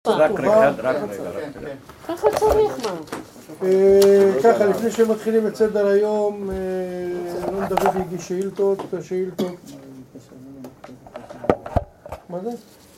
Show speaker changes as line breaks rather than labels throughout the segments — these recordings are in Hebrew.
רק רגע.
ככה צריך מה.
ככה, לפני שמתחילים את סדר היום, אלון דוד הגיש שאילתות, מה זה?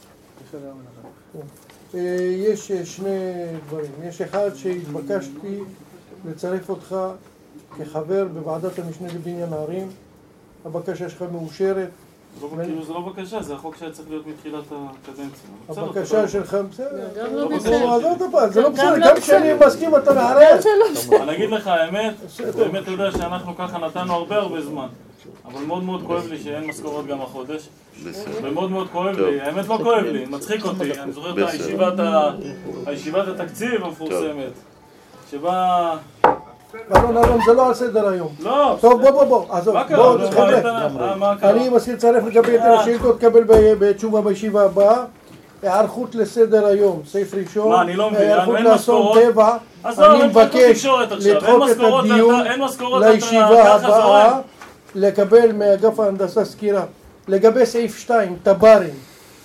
יש שני דברים. יש אחד שהתבקשתי לצרף אותך כחבר בוועדת המשנה לבניין הערים. הבקשה שלך מאושרת.
זה לא בקשה, זה החוק שהיה צריך להיות מתחילת הקדנציה.
הבקשה שלך בסדר?
לא בסדר.
זה לא בסדר, גם כשאני מסכים אתה מערב.
אני אגיד לך האמת, באמת אתה יודע שאנחנו ככה נתנו הרבה זמן, אבל מאוד מאוד כואב לי שאין משכורות גם החודש, ומאוד מאוד כואב לי, האמת לא כואב לי, מצחיק אותי, אני זוכר את הישיבת התקציב המפורסמת, שבה...
אלון, זה לא על סדר היום.
לא.
טוב, בוא, עזוב. בוא, חבר'ה. אני מסכים לצרף לגבי את השאילתות, תקבל בתשובה בישיבה הבאה. היערכות לסדר היום, סעיף ראשון.
מה, אני לא מבין,
היערכות
אין
לאסון
משכורות.
טבע. אני מבקש לדחות את הדיון לישיבה הבאה, לקבל מאגף ההנדסה סקירה. לגבי סעיף 2, תברים.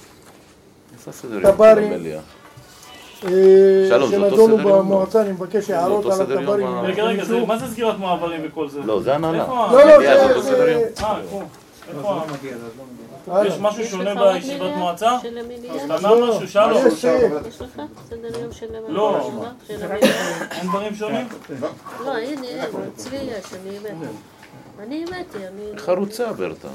שנדונו במועצה, אני מבקש הערות על התברים.
רגע, מה זה סגירת מעברים וכל זה?
לא, זה הנהלה.
איפה? יש משהו שונה בישיבת מועצה? השתנה משהו? שלום.
יש לך סדר יום של המדינה?
לא. אין דברים שונים?
לא, הנה, אצלי יש, אני הבאתי.
חרוצה ברטה.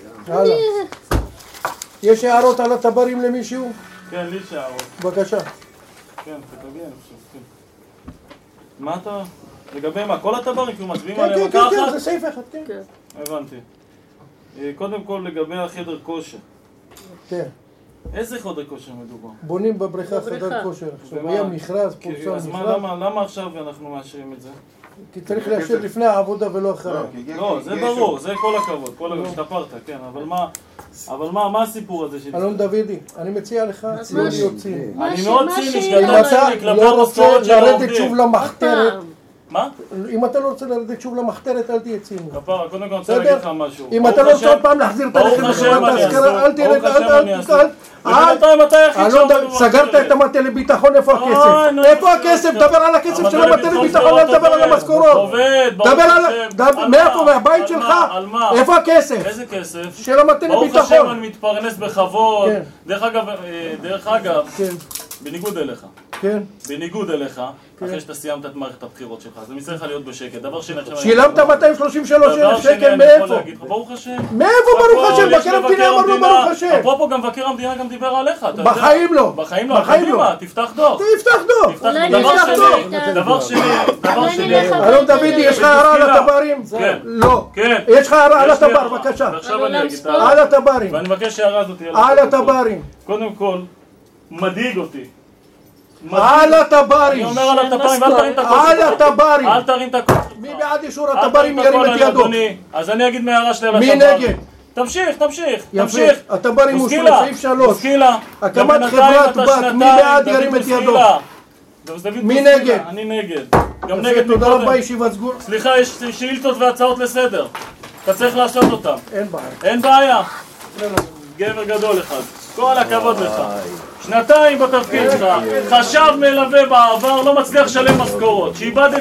יש הערות על התברים למישהו?
כן, לי שערות.
בבקשה.
כן, תגיד, אני חושב, כן. מה אתה... לגבי מה? כל התברים, כאילו מצביעים עליהם מכה אחת?
כן, זה סעיף אחד, כן.
הבנתי. קודם כל לגבי החדר כושר.
כן.
איזה חדר כושר מדובר?
בונים בבריכה חדר כושר. עכשיו היה מכרז, פורסם
אז
מכרז.
למה עכשיו אנחנו מאשרים את זה?
כי צריך לאשר לפני העבודה ולא אחריה.
לא, זה ברור, זה כל הכבוד, השתפרת, כן, אבל מה הסיפור הזה שלי?
אלון דודי, אני מציע לך לא להיות ציני.
אני מאוד ציני,
אם אתה לא רוצה לרדת שוב למחתרת,
מה?
אם אתה לא רוצה לרדת שוב למחתרת, אל תהיה ציני.
כפרה, קודם כל אני רוצה להגיד לך משהו.
אם אתה לא רוצה עוד פעם להחזיר את הלכת לחברת ההשכרה, אל תרד, סגרת את המטה לביטחון, איפה הכסף? איפה הכסף? דבר על הכסף של המטה לביטחון, אל תדבר על המשכורות. דבר על... מאיפה? מהבית שלך? איפה הכסף?
איזה כסף?
של המטה לביטחון.
ברוך השם אני מתפרנס בכבוד. דרך אגב, בניגוד אליך.
כן.
בניגוד אליך, אחרי שאתה סיימת את מערכת הבחירות שלך, זה מצטרך להיות בשקט. דבר שני,
שילמת 233,000 שקל, מאיפה?
ברוך השם.
מאיפה ברוך השם? מבקר המדינה אמרנו ברוך השם.
אפרופו גם מבקר המדינה גם דיבר עליך.
בחיים לא.
בחיים לא. קדימה, תפתח דוח.
תפתח דוח.
דבר שני.
אלון דודי, יש לך הערה על התברים?
כן.
לא.
כן.
יש לך הערה על התבר, בבקשה.
ועכשיו אני אגיד.
על התברים.
ואני מבקש שהערה הזאת תהיה.
על התברים.
קודם כל, מדאיג אותי.
על התברים.
אני אומר על התברים, ואל תרים את הכוס.
על התברים.
אל תרים את הכוס.
מי בעד אישור התברים ירים את ידו?
אז אני אגיד מהערה שלי על
מי
התברים.
נגד?
תמשיך.
התברים אושרו, סעיף 3.
מוסקילה.
הקמת חברת בת, מי בעד ירים את ידו? מי נגד?
אני נגד. גם נגד
תודה
מקודם.
רבה, ישיבה סגורה.
סליחה, יש שאילתות והצעות לסדר. אתה צריך לעשות אותם.
אין בעיה.
אין בעיה. גבר גדול אחד. כל הכבוד לך. 2 בתפקיד שלך. חשב מלווה בעבר, לא מצליח לשלם משכורות. שאיבדתי